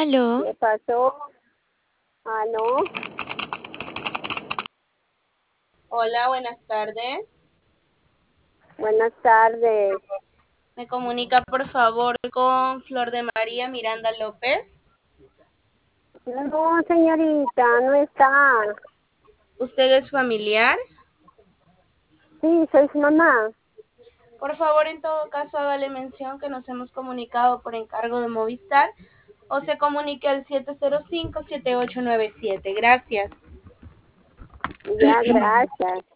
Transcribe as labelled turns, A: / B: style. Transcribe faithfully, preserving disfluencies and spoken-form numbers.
A: Aló,
B: ¿Qué pasó? ¿Aló?
C: Hola, buenas tardes.
B: Buenas tardes.
C: ¿Me comunica por favor con Flor de María Miranda López?
B: No, señorita, no está.
C: ¿Usted es familiar?
B: Sí, soy su mamá.
C: Por favor, en todo caso, hágale mención que nos hemos comunicado por encargo de Movistar o se comunique al siete cero cinco, siete ocho nueve siete. Gracias.
B: Ya, gracias.